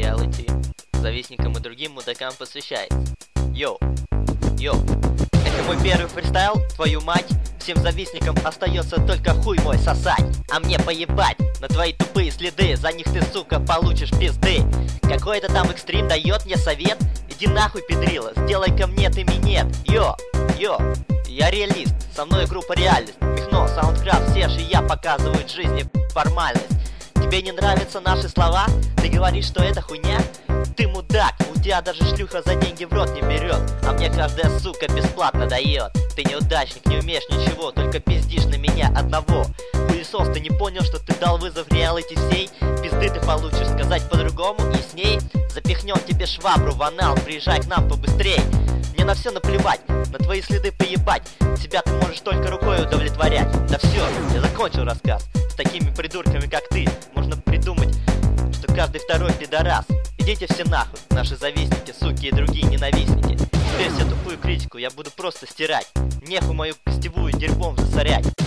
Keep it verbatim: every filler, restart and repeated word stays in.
реалити завистникам и другим мудакам посвящается. Йоу, йоу. Это мой первый фристайл, твою мать. Всем завистникам остается только хуй мой сосать. А мне поебать на твои тупые следы. За них ты, сука, получишь пизды. Какой-то там экстрим дает мне совет. Иди нахуй, педрила, сделай ко мне ты минет. Йо, йо, я реалист, со мной группа реальность. Михно, Саундкрафт, Серж и я показывают жизни формальность. Тебе не нравятся наши слова? Ты говоришь, что это хуйня? Ты мудак, у тебя даже шлюха за деньги в рот не берет. А мне каждая сука бесплатно дает. Ты неудачник, не умеешь ничего, только пиздишь на меня одного. Хуесос, ты не понял, что ты дал вызов реалити всей? Пизды ты получишь, сказать по-другому и с ней запихнем тебе швабру в анал, приезжай к нам побыстрей. Мне на все наплевать, на твои следы поебать. Себя ты можешь только рукой удовлетворять. Да все, я закончил рассказ. С такими придурками, как ты, можно придумать, что каждый второй пидорас. Идите все нахуй, наши завистники, суки и другие ненавистники. Теперь всю тупую критику я буду просто стирать. Нехуй мою гостевую дерьмом засорять.